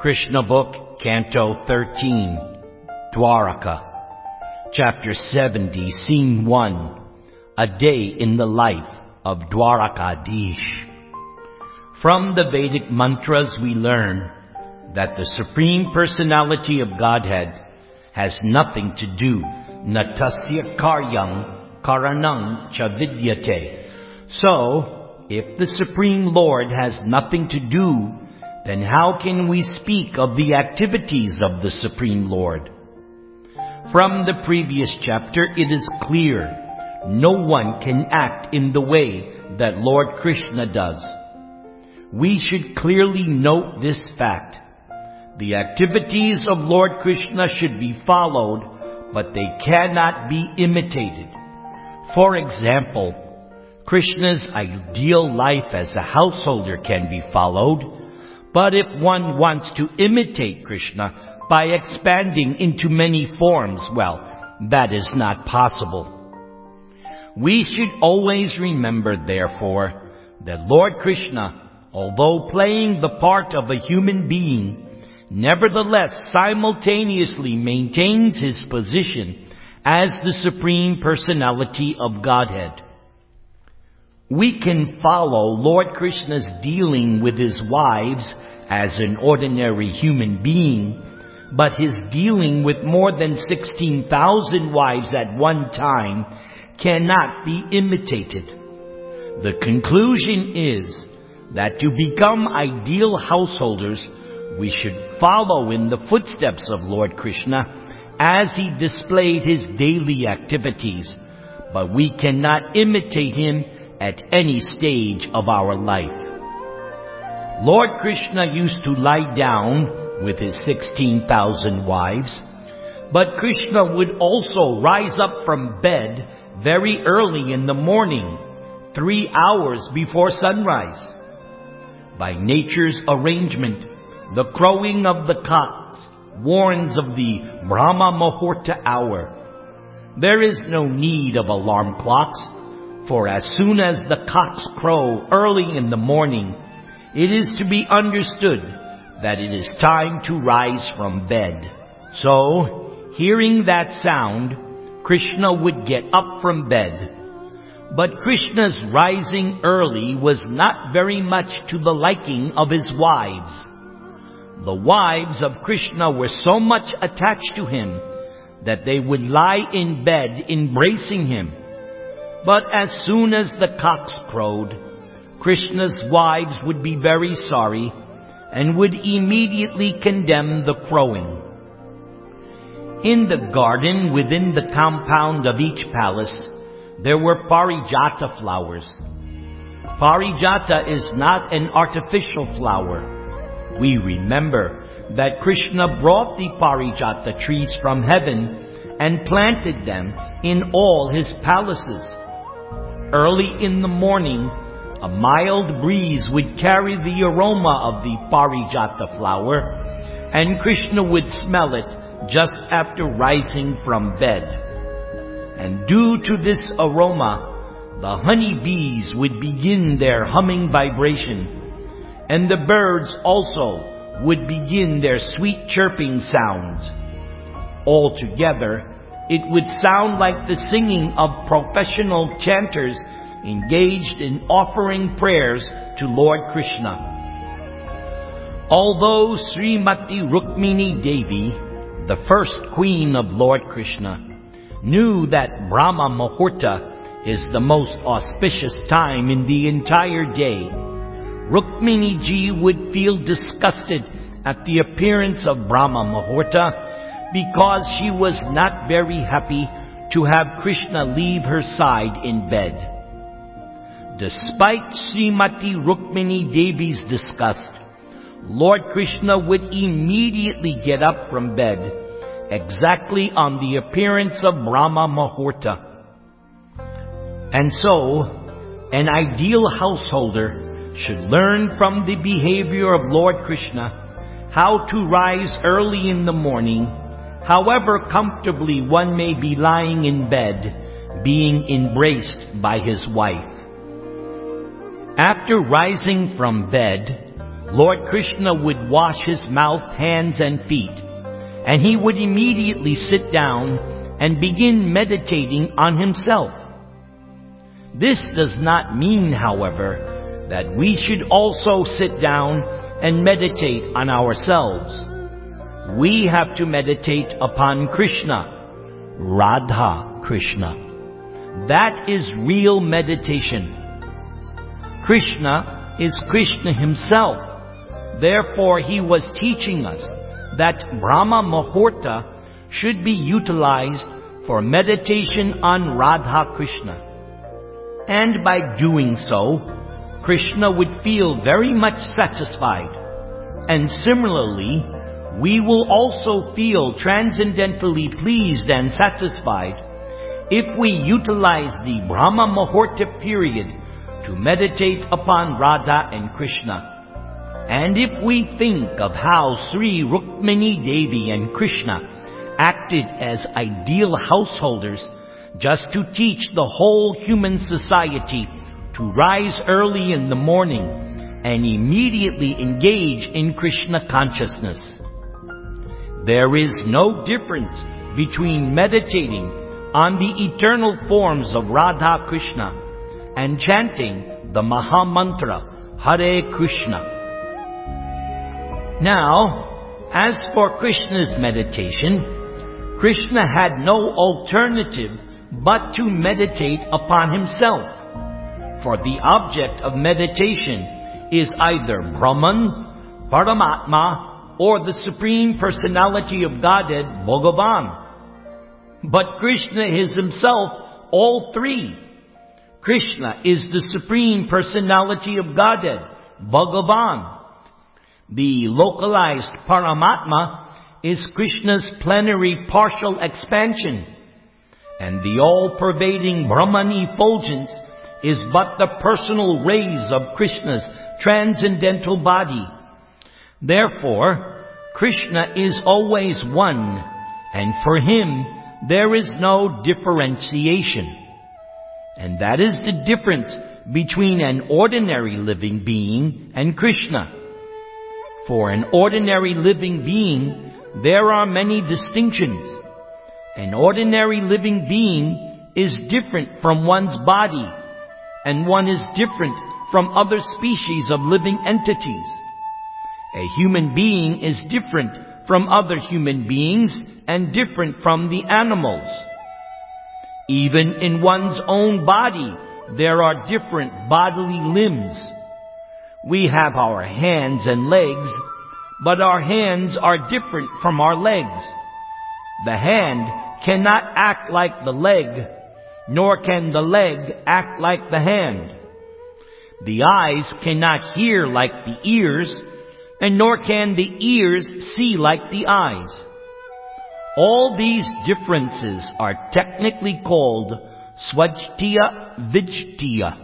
Krishna Book, Canto 13, Dwaraka, Chapter 70, Scene 1, A Day in the Life of Dwarakadish. From the Vedic mantras we learn that the Supreme Personality of Godhead has nothing to do, natasya karyam karanang cha vidyate. So, if the Supreme Lord has nothing to do, then how can we speak of the activities of the Supreme Lord? From the previous chapter, it is clear no one can act in the way that Lord Krishna does. We should clearly note this fact. The activities of Lord Krishna should be followed, but they cannot be imitated. For example, Krishna's ideal life as a householder can be followed, but if one wants to imitate Krishna by expanding into many forms, well, that is not possible. We should always remember, therefore, that Lord Krishna, although playing the part of a human being, nevertheless simultaneously maintains his position as the Supreme Personality of Godhead. We can follow Lord Krishna's dealing with his wives as an ordinary human being, but his dealing with more than 16,000 wives at one time cannot be imitated. The conclusion is that to become ideal householders, we should follow in the footsteps of Lord Krishna as he displayed his daily activities, but we cannot imitate him at any stage of our life. Lord Krishna used to lie down with his 16,000 wives, but Krishna would also rise up from bed very early in the morning, 3 hours before sunrise. By nature's arrangement, the crowing of the cocks warns of the Brahma Muhurta hour. There is no need of alarm clocks, for as soon as the cocks crow early in the morning, it is to be understood that it is time to rise from bed. So, hearing that sound, Krishna would get up from bed. But Krishna's rising early was not very much to the liking of his wives. The wives of Krishna were so much attached to him that they would lie in bed embracing him. But as soon as the cocks crowed, Krishna's wives would be very sorry and would immediately condemn the crowing. In the garden within the compound of each palace, there were Parijata flowers. Parijata is not an artificial flower. We remember that Krishna brought the Parijata trees from heaven and planted them in all his palaces. Early in the morning, a mild breeze would carry the aroma of the Parijata flower, and Krishna would smell it just after rising from bed. And due to this aroma, the honey bees would begin their humming vibration, and the birds also would begin their sweet chirping sounds. Altogether, it would sound like the singing of professional chanters engaged in offering prayers to Lord Krishna. Although Srimati Rukmini Devi, the first queen of Lord Krishna, knew that Brahma Muhurta is the most auspicious time in the entire day, Rukmini ji would feel disgusted at the appearance of Brahma Muhurta because she was not very happy to have Krishna leave her side in bed. Despite Srimati Rukmini Devi's disgust, Lord Krishna would immediately get up from bed, exactly on the appearance of Brahma Muhurta. And so, an ideal householder should learn from the behavior of Lord Krishna how to rise early in the morning, however comfortably one may be lying in bed, being embraced by his wife. After rising from bed, Lord Krishna would wash his mouth, hands, and feet, and he would immediately sit down and begin meditating on himself. This does not mean, however, that we should also sit down and meditate on ourselves. We have to meditate upon Krishna, Radha Krishna. That is real meditation. Krishna is Krishna himself. Therefore, he was teaching us that Brahma Muhurta should be utilized for meditation on Radha Krishna. And by doing so, Krishna would feel very much satisfied. And similarly, we will also feel transcendently pleased and satisfied if we utilize the Brahma Muhurta period to meditate upon Radha and Krishna. And if we think of how Sri Rukmini Devi and Krishna acted as ideal householders just to teach the whole human society to rise early in the morning and immediately engage in Krishna consciousness. There is no difference between meditating on the eternal forms of Radha Krishna and chanting the Maha Mantra, Hare Krishna. Now, as for Krishna's meditation, Krishna had no alternative but to meditate upon himself. For the object of meditation is either Brahman, Paramatma, or the Supreme Personality of Godhead, Bhagavan. But Krishna is himself all three. Krishna is the Supreme Personality of Godhead, Bhagavan. The localized Paramatma is Krishna's plenary partial expansion, and the all-pervading Brahman effulgence is but the personal rays of Krishna's transcendental body. Therefore, Krishna is always one, and for him there is no differentiation. And that is the difference between an ordinary living being and Krishna. For an ordinary living being, there are many distinctions. An ordinary living being is different from one's body, and one is different from other species of living entities. A human being is different from other human beings and different from the animals. Even in one's own body, there are different bodily limbs. We have our hands and legs, but our hands are different from our legs. The hand cannot act like the leg, nor can the leg act like the hand. The eyes cannot hear like the ears, and nor can the ears see like the eyes. All these differences are technically called Swajtiya Vijtiya.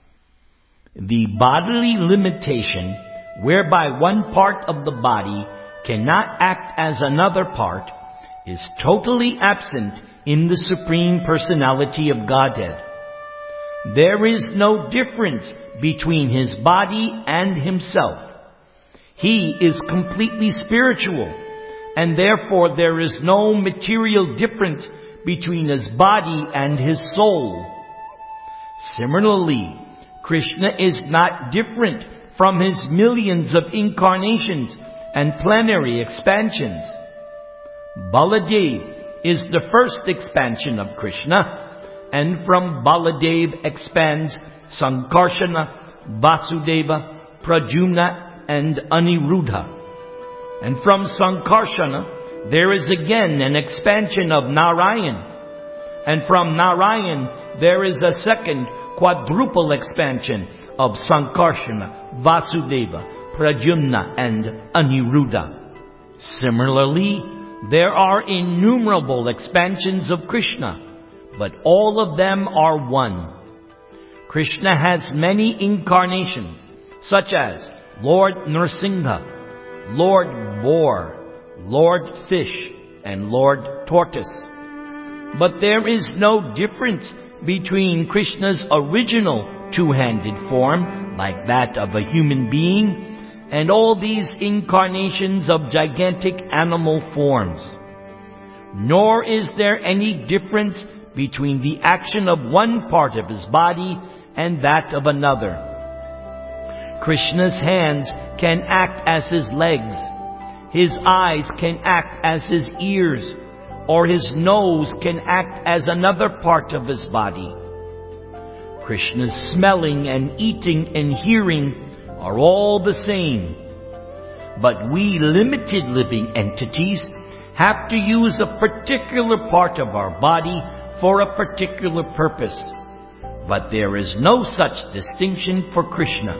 The bodily limitation, whereby one part of the body cannot act as another part, is totally absent in the Supreme Personality of Godhead. There is no difference between his body and himself. He is completely spiritual, and therefore there is no material difference between his body and his soul. Similarly, Krishna is not different from his millions of incarnations and plenary expansions. Baladev is the first expansion of Krishna, and from Baladev expands Sankarshana, Vasudeva, Pradyumna, and Aniruddha. And from Sankarshana, there is again an expansion of Narayan. And from Narayan, there is a second quadruple expansion of Sankarshana, Vasudeva, Pradyumna, and Aniruddha. Similarly, there are innumerable expansions of Krishna, but all of them are one. Krishna has many incarnations, such as Lord Nrsimha, Lord Boar, Lord Fish, and Lord Tortoise. But there is no difference between Krishna's original two-handed form, like that of a human being, and all these incarnations of gigantic animal forms. Nor is there any difference between the action of one part of his body and that of another. Krishna's hands can act as his legs, his eyes can act as his ears, or his nose can act as another part of his body. Krishna's smelling and eating and hearing are all the same. But we limited living entities have to use a particular part of our body for a particular purpose. But there is no such distinction for Krishna.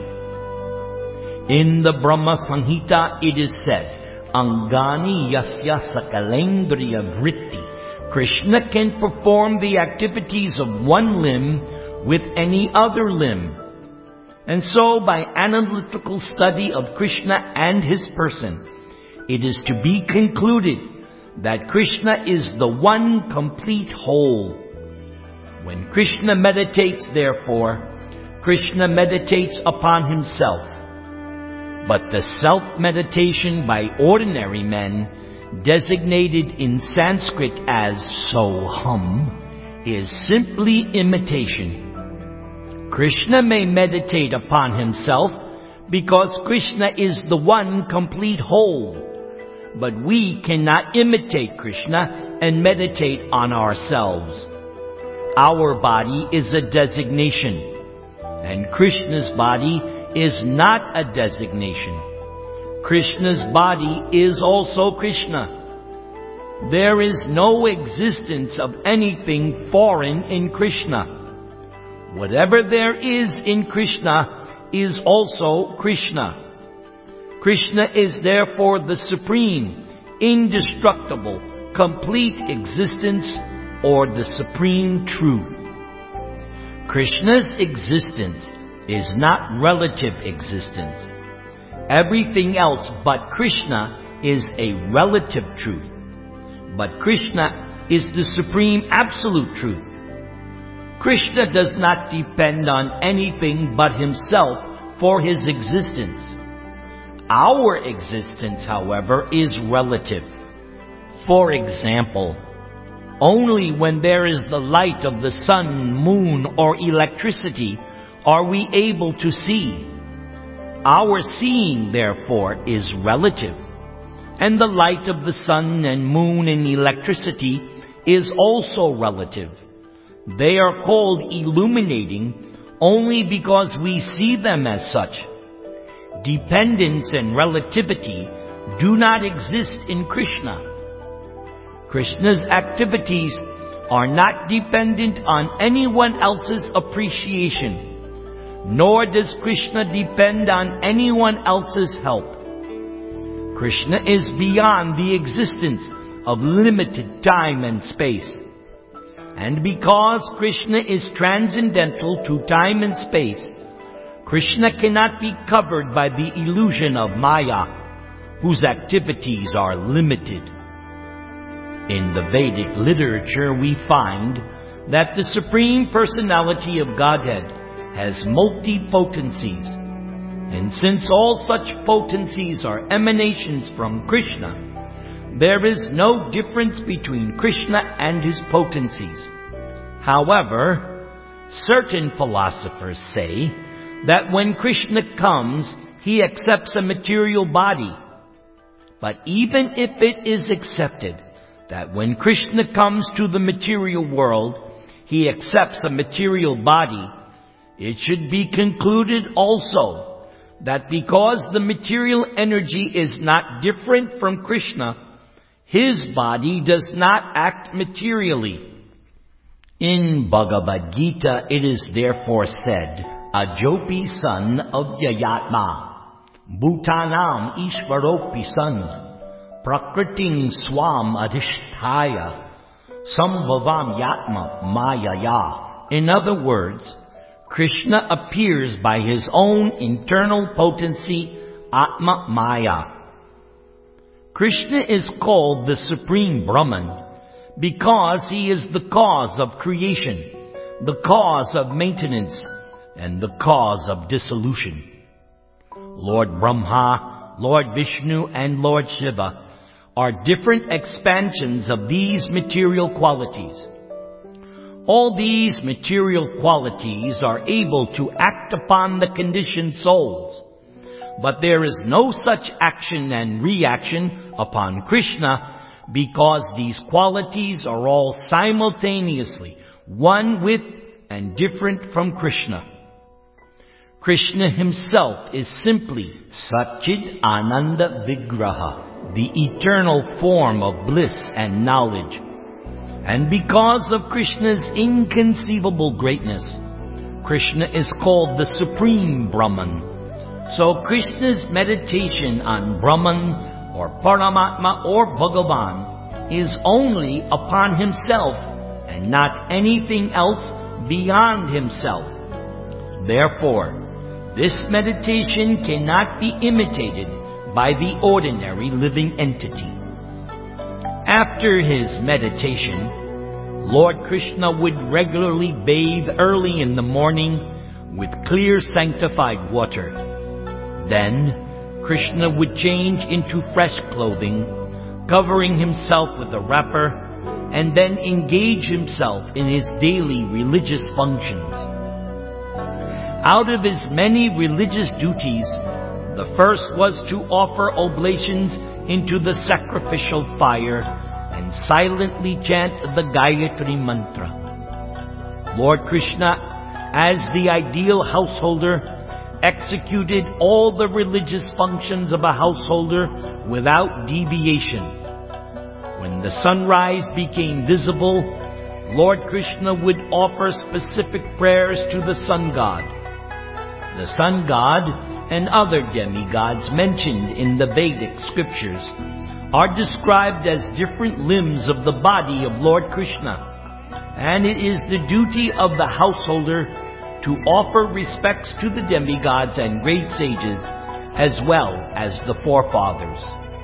In the Brahma Samhita it is said, Angani yasya sakalendriya vritti. Krishna can perform the activities of one limb with any other limb. And so, by analytical study of Krishna and his person, it is to be concluded that Krishna is the one complete whole. When Krishna meditates, therefore, Krishna meditates upon himself. But the self-meditation by ordinary men, designated in Sanskrit as soham, is simply imitation. Krishna may meditate upon himself because Krishna is the one complete whole. But we cannot imitate Krishna and meditate on ourselves. Our body is a designation, and Krishna's body is not a designation. Krishna's body is also Krishna. There is no existence of anything foreign in Krishna. Whatever there is in Krishna is also Krishna. Krishna is therefore the supreme, indestructible, complete existence, or the supreme truth. Krishna's existence is not relative existence. Everything else but Krishna is a relative truth. But Krishna is the supreme absolute truth. Krishna does not depend on anything but himself for his existence. Our existence, however, is relative. For example, only when there is the light of the sun, moon, or electricity are we able to see. Our seeing, therefore, is relative. And the light of the sun and moon and electricity is also relative. They are called illuminating only because we see them as such. Dependence and relativity do not exist in Krishna. Krishna's activities are not dependent on anyone else's appreciation, nor does Krishna depend on anyone else's help. Krishna is beyond the existence of limited time and space. And because Krishna is transcendental to time and space, Krishna cannot be covered by the illusion of Maya, whose activities are limited. In the Vedic literature we find that the Supreme Personality of Godhead has multi-potencies. And since all such potencies are emanations from Krishna, there is no difference between Krishna and his potencies. However, certain philosophers say that when Krishna comes, he accepts a material body. But even if it is accepted that when Krishna comes to the material world, he accepts a material body, it should be concluded also that because the material energy is not different from Krishna, his body does not act materially. In Bhagavad Gita it is therefore said, Ajopi son of Yayatma, Bhutanam Ishvaropi son, Prakriting swam adhisthaya, Sambhavam yatma mayaya. In other words, Krishna appears by his own internal potency, Atma Maya. Krishna is called the Supreme Brahman because he is the cause of creation, the cause of maintenance, and the cause of dissolution. Lord Brahma, Lord Vishnu, and Lord Shiva are different expansions of these material qualities. All these material qualities are able to act upon the conditioned souls, but there is no such action and reaction upon Krishna because these qualities are all simultaneously one with and different from Krishna. Krishna himself is simply Satchid Ananda Vigraha, the eternal form of bliss and knowledge. And because of Krishna's inconceivable greatness, Krishna is called the Supreme Brahman. So Krishna's meditation on Brahman or Paramatma or Bhagavan is only upon himself and not anything else beyond himself. Therefore, this meditation cannot be imitated by the ordinary living entity. After his meditation, Lord Krishna would regularly bathe early in the morning with clear sanctified water. Then, Krishna would change into fresh clothing, covering himself with a wrapper, and then engage himself in his daily religious functions. Out of his many religious duties, the first was to offer oblations into the sacrificial fire and silently chant the Gayatri Mantra. Lord Krishna, as the ideal householder, executed all the religious functions of a householder without deviation. When the sunrise became visible, Lord Krishna would offer specific prayers to the sun god. The sun god and other demigods mentioned in the Vedic scriptures are described as different limbs of the body of Lord Krishna, and it is the duty of the householder to offer respects to the demigods and great sages as well as the forefathers.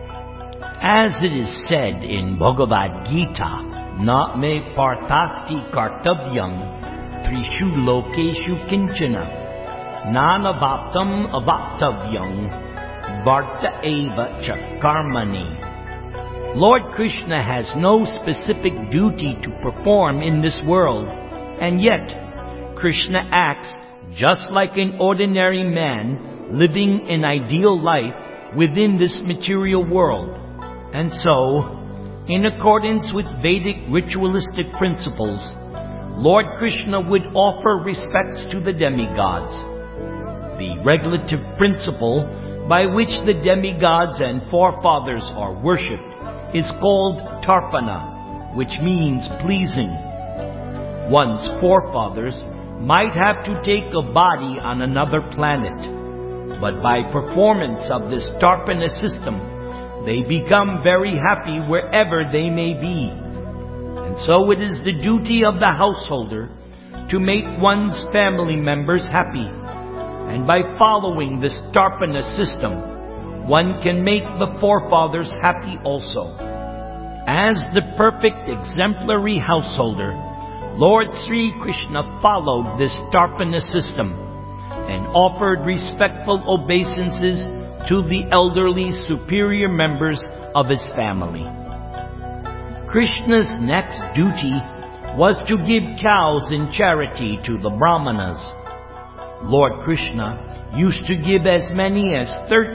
As it is said in Bhagavad Gita, Na me partasti kartavyam trishu lokeshu kinchana nanavaptam avaptavyam bharta eva cha karmani. Lord Krishna has no specific duty to perform in this world, and yet Krishna acts just like an ordinary man living an ideal life within this material world. And so, in accordance with Vedic ritualistic principles, Lord Krishna would offer respects to the demigods. The regulative principle by which the demigods and forefathers are worshipped is called Tarpana, which means pleasing. One's forefathers might have to take a body on another planet, but by performance of this Tarpana system, they become very happy wherever they may be. And so it is the duty of the householder to make one's family members happy. And by following this Tarpana system, one can make the forefathers happy also. As the perfect exemplary householder, Lord Sri Krishna followed this Tarpana system and offered respectful obeisances to the elderly superior members of his family. Krishna's next duty was to give cows in charity to the Brahmanas. Lord Krishna used to give as many as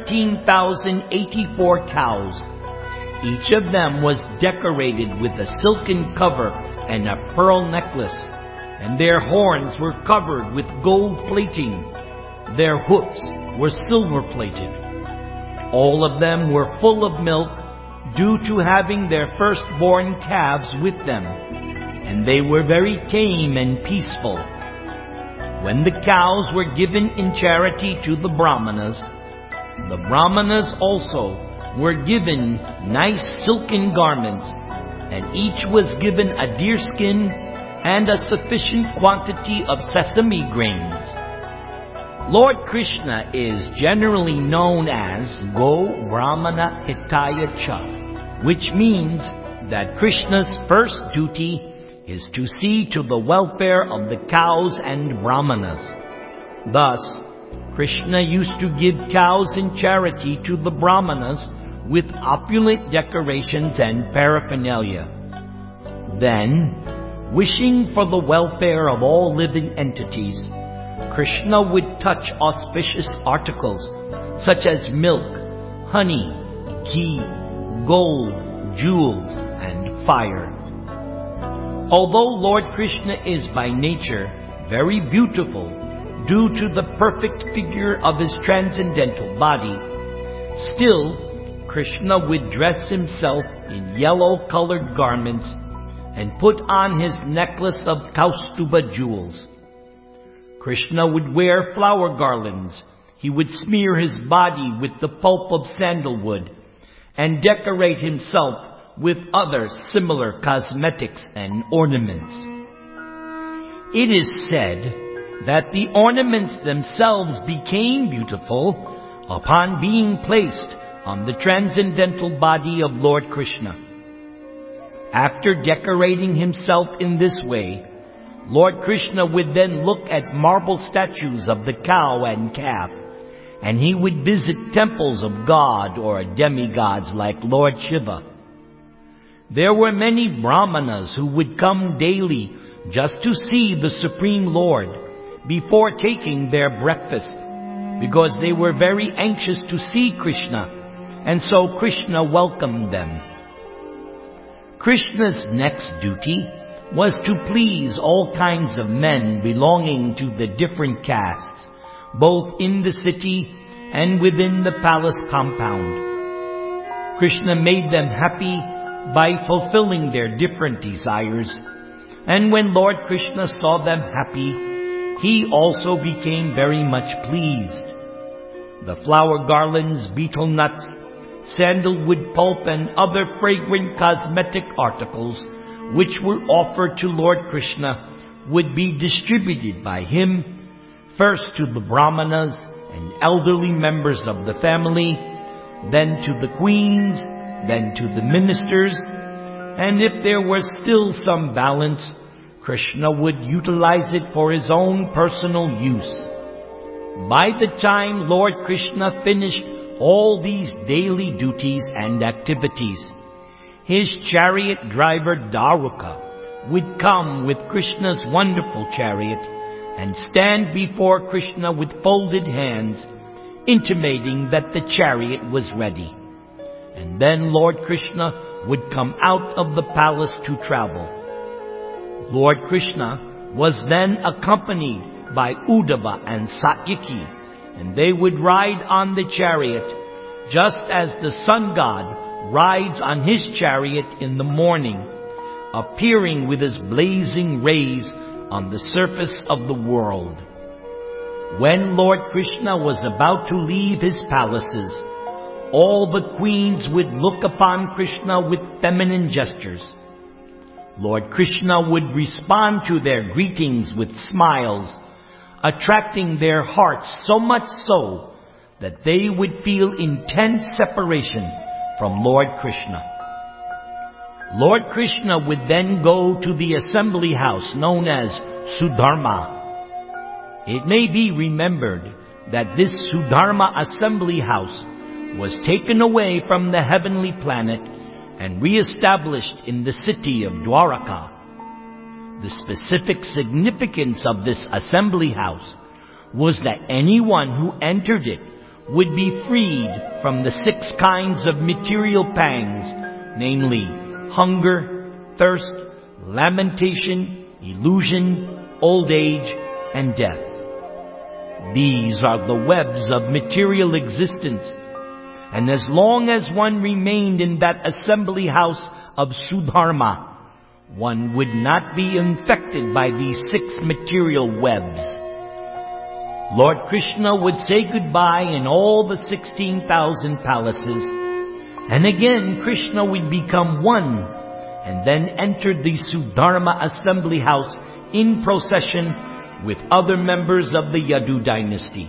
13,084 cows. Each of them was decorated with a silken cover and a pearl necklace, and their horns were covered with gold plating. Their hoofs were silver plated. All of them were full of milk due to having their firstborn calves with them, and they were very tame and peaceful. When the cows were given in charity to the Brahmanas also were given nice silken garments, and each was given a deer skin and a sufficient quantity of sesame grains. Lord Krishna is generally known as Go Brahmana Hitaya Cha, which means that Krishna's first duty is to see to the welfare of the cows and Brahmanas. Thus, Krishna used to give cows in charity to the Brahmanas with opulent decorations and paraphernalia. Then, wishing for the welfare of all living entities, Krishna would touch auspicious articles such as milk, honey, ghee, gold, jewels, and fire. Although Lord Krishna is by nature very beautiful due to the perfect figure of his transcendental body, still Krishna would dress himself in yellow-colored garments and put on his necklace of Kaustuba jewels. Krishna would wear flower garlands. He would smear his body with the pulp of sandalwood and decorate himself with other similar cosmetics and ornaments. It is said that the ornaments themselves became beautiful upon being placed on the transcendental body of Lord Krishna. After decorating himself in this way, Lord Krishna would then look at marble statues of the cow and calf, and he would visit temples of God or demigods like Lord Shiva. There were many Brahmanas who would come daily just to see the Supreme Lord before taking their breakfast, because they were very anxious to see Krishna, and so Krishna welcomed them. Krishna's next duty was to please all kinds of men belonging to the different castes, both in the city and within the palace compound. Krishna made them happy by fulfilling their different desires, and when Lord Krishna saw them happy, he also became very much pleased. The flower garlands, betel nuts, sandalwood pulp, and other fragrant cosmetic articles which were offered to Lord Krishna would be distributed by him, first to the Brahmanas and elderly members of the family, then to the queens, then to the ministers, and if there was still some balance, Krishna would utilize it for his own personal use. By the time Lord Krishna finished all these daily duties and activities, his chariot driver Daruka would come with Krishna's wonderful chariot and stand before Krishna with folded hands, intimating that the chariot was ready. And then Lord Krishna would come out of the palace to travel. Lord Krishna was then accompanied by Uddhava and Satyaki, and they would ride on the chariot just as the sun god rides on his chariot in the morning, appearing with his blazing rays on the surface of the world. When Lord Krishna was about to leave his palaces, all the queens would look upon Krishna with feminine gestures. Lord Krishna would respond to their greetings with smiles, attracting their hearts so much so that they would feel intense separation from Lord Krishna. Lord Krishna would then go to the assembly house known as Sudharma. It may be remembered that this Sudharma assembly house was taken away from the heavenly planet and re-established in the city of Dwaraka. The specific significance of this assembly house was that anyone who entered it would be freed from the 6 kinds of material pangs, namely hunger, thirst, lamentation, illusion, old age, and death. These are the webs of material existence, and as long as one remained in that assembly house of Sudharma, one would not be infected by these 6 material webs. Lord Krishna would say goodbye in all the 16,000 palaces, and again Krishna would become one, and then enter the Sudharma assembly house in procession with other members of the Yadu dynasty.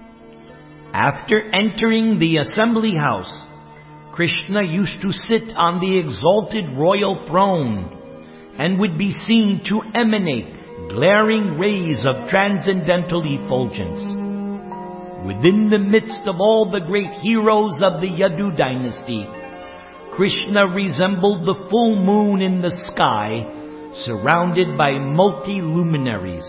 After entering the assembly house, Krishna used to sit on the exalted royal throne and would be seen to emanate glaring rays of transcendental effulgence. within the midst of all the great heroes of the Yadu dynasty, Krishna resembled the full moon in the sky, surrounded by multi-luminaries.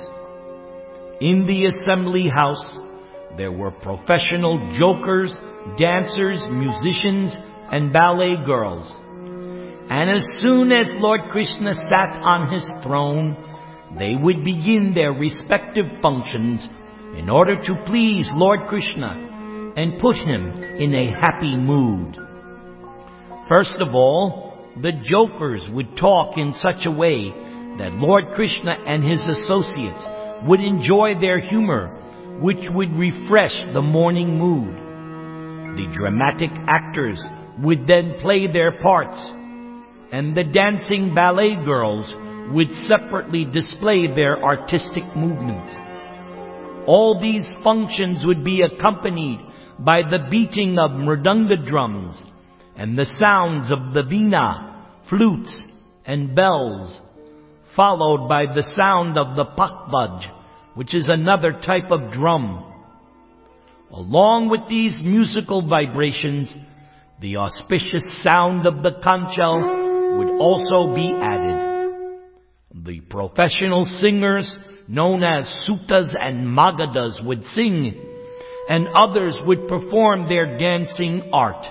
In the assembly house, there were professional jokers, dancers, musicians, and ballet girls. And as soon as Lord Krishna sat on his throne, they would begin their respective functions in order to please Lord Krishna and put him in a happy mood. First of all, the jokers would talk in such a way that Lord Krishna and his associates would enjoy their humor, which would refresh the morning mood. The dramatic actors would then play their parts, and the dancing ballet girls would separately display their artistic movements. All these functions would be accompanied by the beating of mridanga drums and the sounds of the veena, flutes, and bells, followed by the sound of the pakvaj, which is another type of drum. Along with these musical vibrations, the auspicious sound of the kanchal would also be added. The professional singers, known as sutas and magadas, would sing, and others would perform their dancing art.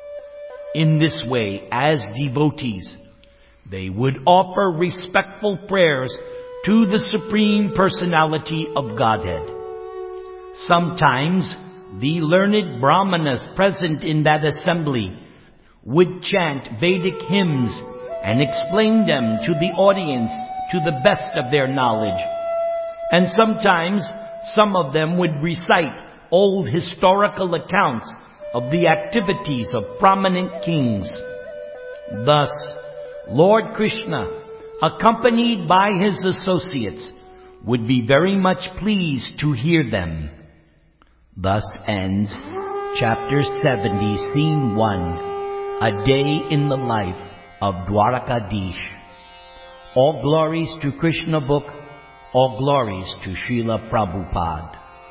In this way, as devotees, they would offer respectful prayers to the Supreme Personality of Godhead. Sometimes, the learned brahmanas present in that assembly would chant Vedic hymns and explain them to the audience to the best of their knowledge. And sometimes, some of them would recite old historical accounts of the activities of prominent kings. Thus, Lord Krishna, accompanied by his associates, would be very much pleased to hear them. Thus ends Chapter 70, Scene 1, A Day in the Life of Dwarakadish. All glories to Krishna Book, all glories to Srila Prabhupada.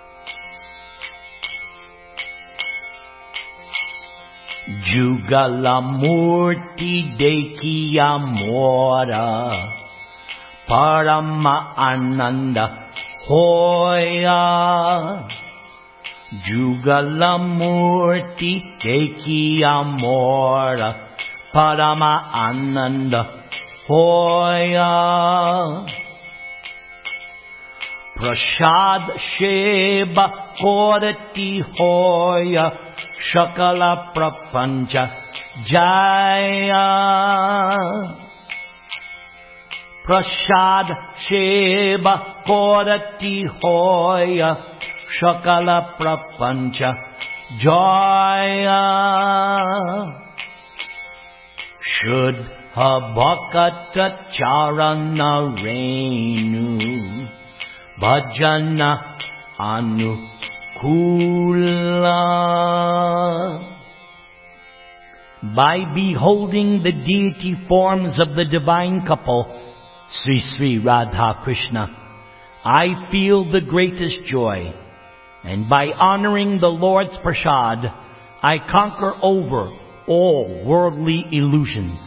Jugala Murti Dekiya Mora Parama Ananda Hoya. Jugala Murti Dekiya Mora Parama Ananda Hoya. Prashad Sheba Korati Hoya Shakala Prapancha Jaya. Prashad Sheba Korati Hoya Shakala Prapancha Jaya. Shudha Bhakata Charana Renu Bhajana Anukula. By beholding the deity forms of the divine couple, Sri Sri Radha Krishna, I feel the greatest joy, and by honoring the Lord's prasad, I conquer over all worldly illusions.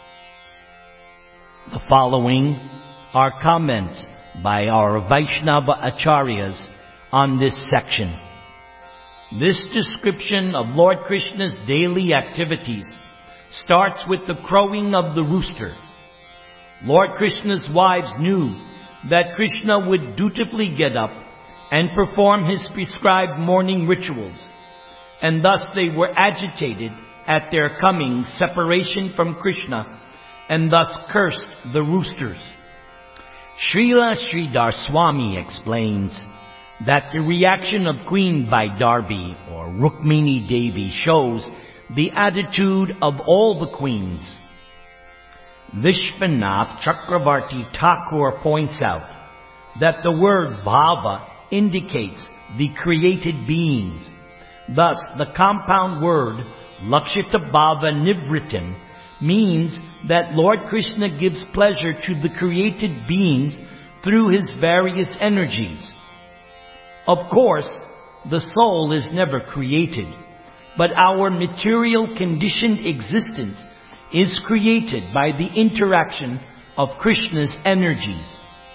The following are comments by our Vaishnava Acharyas on this section. This description of Lord Krishna's daily activities starts with the crowing of the rooster. Lord Krishna's wives knew that Krishna would dutifully get up and perform his prescribed morning rituals, and thus they were agitated at their coming separation from Krishna, and thus cursed the roosters. Srila Sridhar Swami explains that the reaction of Queen Vaidarbi or Rukmini Devi shows the attitude of all the queens. Vishwanath Chakravarti Thakur points out that the word bhava indicates the created beings. Thus, the compound word Lakshita Bhava Nivritim means that Lord Krishna gives pleasure to the created beings through his various energies. Of course, the soul is never created, but our material conditioned existence is created by the interaction of Krishna's energies.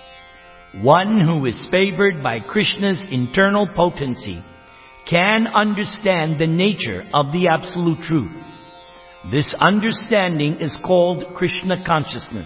One who is favored by Krishna's internal potency can understand the nature of the Absolute Truth. This understanding is called Krishna consciousness.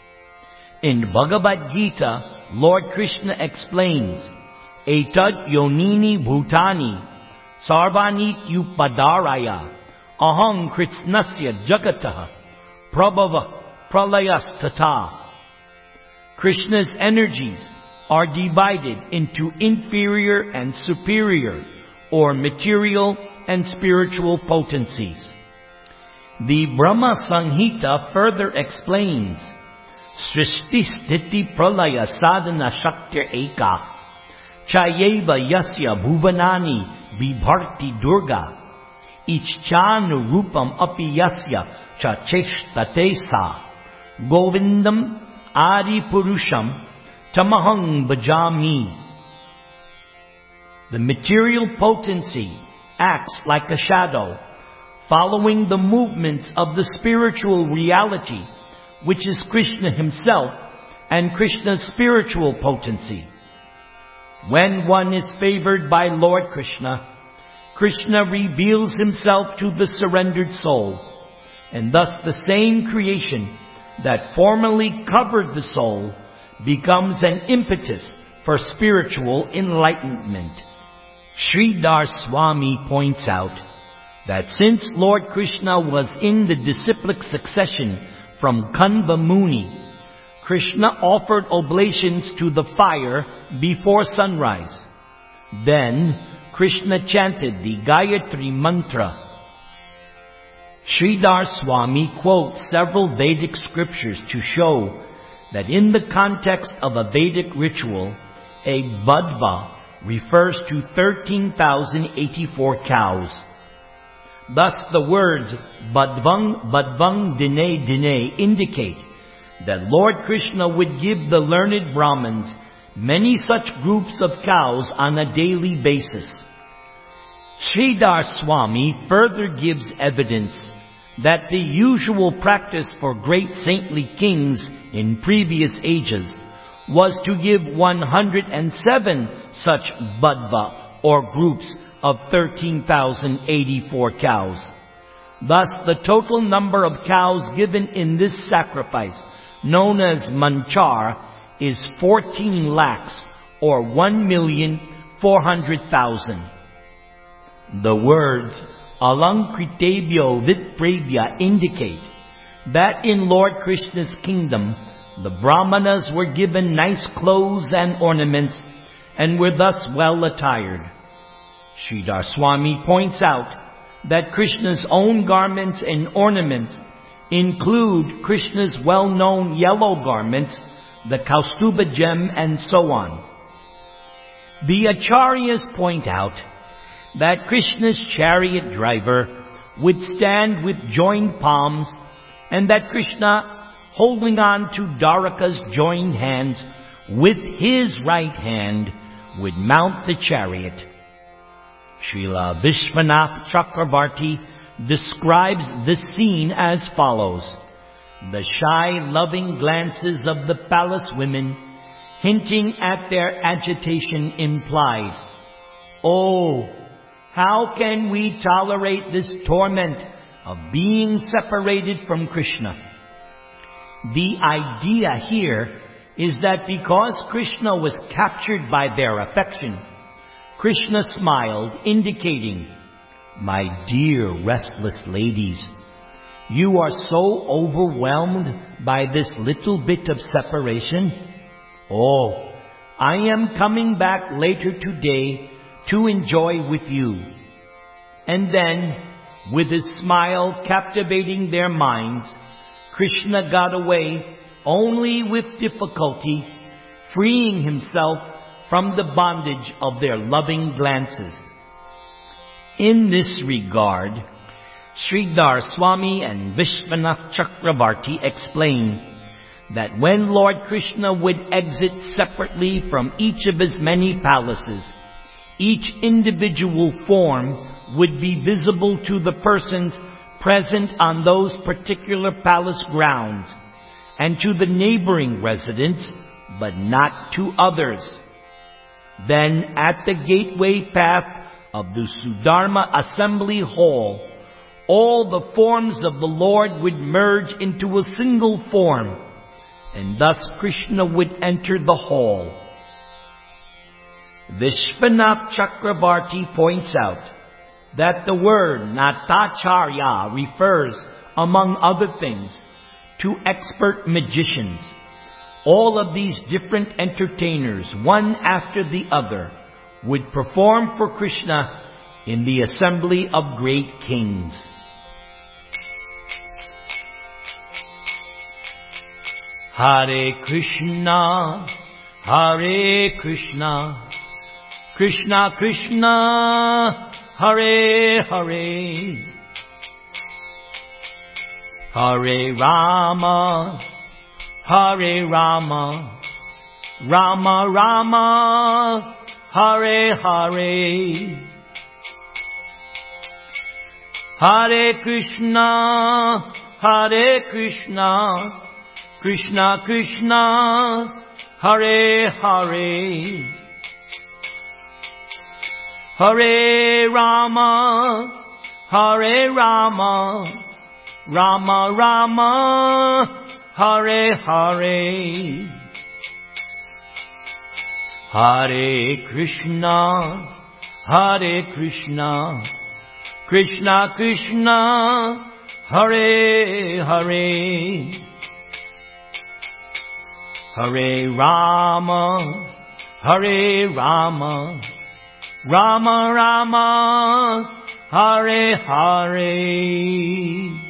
In Bhagavad Gita, Lord Krishna explains, Etad yonini bhutani sarvanit yupadaraya aham kritsnasya jagatah prabhava pralayastata. Krishna's energies are divided into inferior and superior, or material and spiritual potencies. The Brahma Samhita further explains, Srishti Sthiti Pralaya Sadhana Shaktir Eka Chayeva Yasya Bhuvanani Vibharti Durga Ichchanu Rupam Api Yasya Chacheshtate Sa Govindam Adi Purusham Tamahang Bhajami. The material potency acts like a shadow, following the movements of the spiritual reality, which is Krishna himself and Krishna's spiritual potency. When one is favored by Lord Krishna, Krishna reveals himself to the surrendered soul, and thus the same creation that formerly covered the soul becomes an impetus for spiritual enlightenment. Sridhar Swami points out that since Lord Krishna was in the disciplic succession from Kanva Muni, Krishna offered oblations to the fire before sunrise. Then Krishna chanted the Gayatri Mantra. Sridhar Swami quotes several Vedic scriptures to show that in the context of a Vedic ritual, a Badva refers to 13,084 cows. Thus the words Badvang, Badvang, Dine, Dine indicate that Lord Krishna would give the learned Brahmins many such groups of cows on a daily basis. Sridhar Swami further gives evidence that the usual practice for great saintly kings in previous ages was to give 107 such Badva, or groups of 13,084 cows. Thus, the total number of cows given in this sacrifice, known as Manchar, is 14 lakhs, or 1,400,000. The words Alankritebhyo Vitprevya indicate that in Lord Krishna's kingdom, the Brahmanas were given nice clothes and ornaments and were thus well attired. Sridhar Swami points out that Krishna's own garments and ornaments include Krishna's well-known yellow garments, the Kaustuba gem, and so on. The Acharyas point out that Krishna's chariot driver would stand with joined palms, and that Krishna, holding on to Dwaraka's joined hands with his right hand, would mount the chariot. Srila Vishwanath Chakravarti describes this scene as follows. The shy, loving glances of the palace women, hinting at their agitation, implied, "Oh, how can we tolerate this torment of being separated from Krishna?" The idea here is that because Krishna was captured by their affection, Krishna smiled, indicating, "My dear restless ladies, you are so overwhelmed by this little bit of separation. Oh, I am coming back later today to enjoy with you." And then, with his smile captivating their minds, Krishna got away only with difficulty, freeing himself from the bondage of their loving glances. In this regard, Sridhar Swami and Vishwanath Chakravarti explain that when Lord Krishna would exit separately from each of his many palaces, each individual form would be visible to the persons present on those particular palace grounds, and to the neighboring residents, but not to others. Then at the gateway path of the Sudharma Assembly Hall, all the forms of the Lord would merge into a single form, and thus Krishna would enter the hall. Vishwanath Chakravarti points out that the word Natacharya refers, among other things, to expert magicians. All of these different entertainers, one after the other, would perform for Krishna in the assembly of great kings. Hare Krishna, Krishna Krishna, Hare Hare, Hare Rama, Rama Rama, Hare Hare, Hare Krishna, Krishna Krishna, Hare Hare, Hare Rama, Rama Rama, Hare Hare, Hare Krishna, Krishna Krishna, Hare Hare, Hare Rama, Rama Rama, Hare Hare.